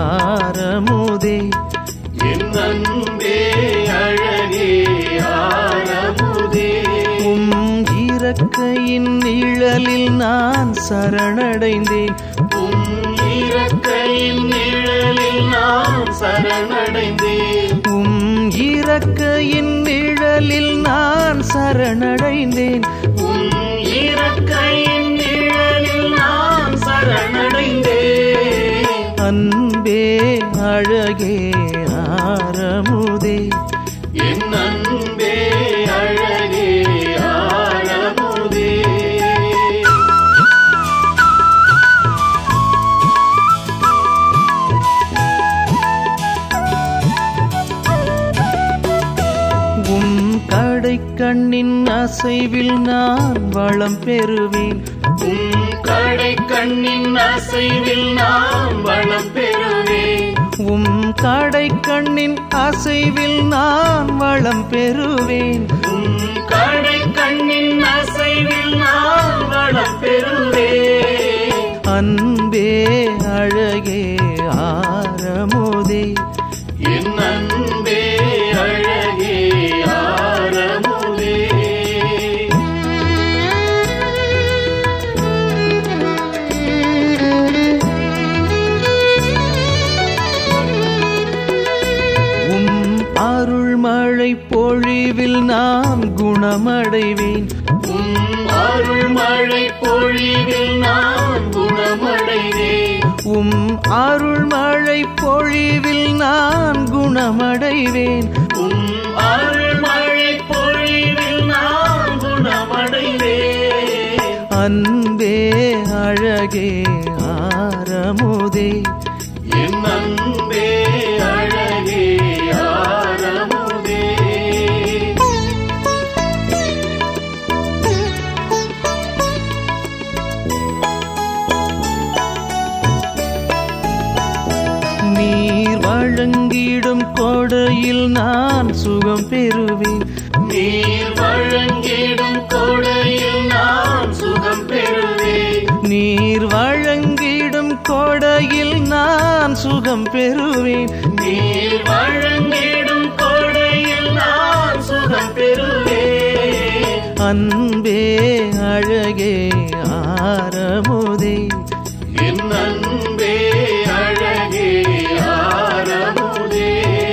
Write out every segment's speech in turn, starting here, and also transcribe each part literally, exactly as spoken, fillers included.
ஆரமுதே என் அன்பே அழகே ஆரமுதே உம் இறக்கையின் நிழலில் நான் சரணடைந்தேன் உம் இறக்கையின் நிழலில் நான் சரணடைந்தேன் உம் இறக்கையின் நிழலில் நான் சரணடைந்தேன் உம் இறக்கையின் நிழலில் நான் சரணடைந்தேன் அன்பே அழகே ஆரமுதே என் அன்பே அழகே ஆரமுதே உம் கடை கண்ணின் அசைவில் நான் வளம் பெறுவேன் உம் கடை கண்ணின் அசைவில் நான் வளம் பெறுவேன் உம் கடை கண்ணின் அசைவில் நான் வளம் பெறுவேன் உம் கடை கண்ணின் அசைவில் நான் வளம் பெறுவேன் அன்பே அழகே ஆரமுதே என் அன்பே அழகே ஆரமுதே உம் அருள்மழை பொழிவில் நான் குணமடைவேன் உம் அருள் மழை பொழிவில் நான் குணமடைவேன் உம் அருள்மழை பொழிவில் நான் குணமடைவேன் உம் அருள் மழை பொழிவில் நான் குணமடைவேன் அன்பே அழகே ஆரமுதே என் அன்பே அழகே ஆரமுதே நீர் வழங்கிடும் கொடையில் நான் சுகம் பெறுவேன் நீர் வழங்கிடும் கொடையில் நான் சுகம் பெறுவேன் நீர் வழங்கிடும் கொடையில் நான் சுகம் பெறுவேன் நீர் வழங்கிடும் கொடையில் நான் சுகம் பெறுவேன் அன்பே அழகே ஆரமுதே என் அன்பே அழகே ஆரமுதே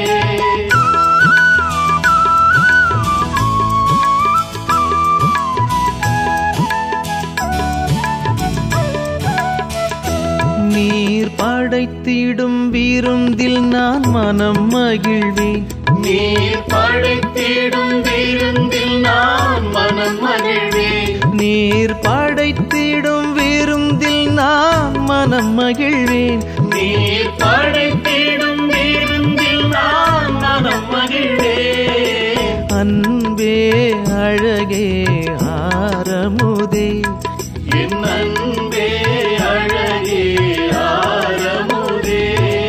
நீர் படைத்திடும் விருந்தில் நான் மனம் மகிழ்வேன் நீர் படைத்திடும் விருந்தில் நான் மனம் மகிழ்வேன் நீர் படைத்திடும் விருந்தில் நான் மனம் மகிழ்வேன் நீர் படைத்திடும் விருந்தில் நான் மனம் மகிழ்வேன் அன்பே அழகே ஆரமுதே என் அன்பே அழகே ஆரமுதே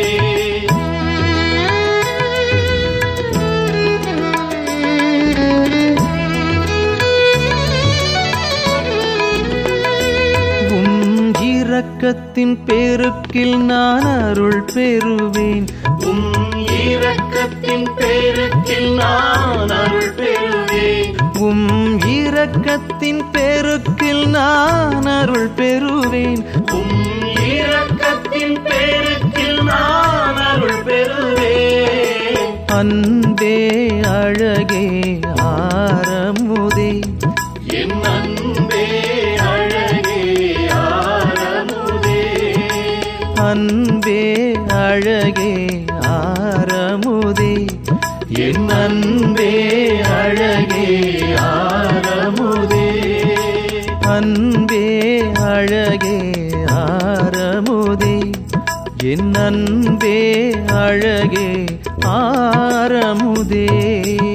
உம் இரக்கத்தின் பெருக்கில் நான் அருள் பெறுவேன் உம் இரக்கத்தின் பெருக்கில் நான் அருள் பெறுவேன் உம் இரக்கத்தின் பெருக்கில் நான் அருள் பெறுவேன் உம் இரக்கத்தின் பெருக்கில் நான் அருள் பெறுவேன் அன்பே அழகே ஆரமுதே என் அன்பே அழகே ஆரமுதே அன்பே அழகே ஆரமுதே என் அன்பே அழகே ஆரமுதே அன்பே அழகே ஆரமுதே என் அன்பே அழகே ஆரமுதே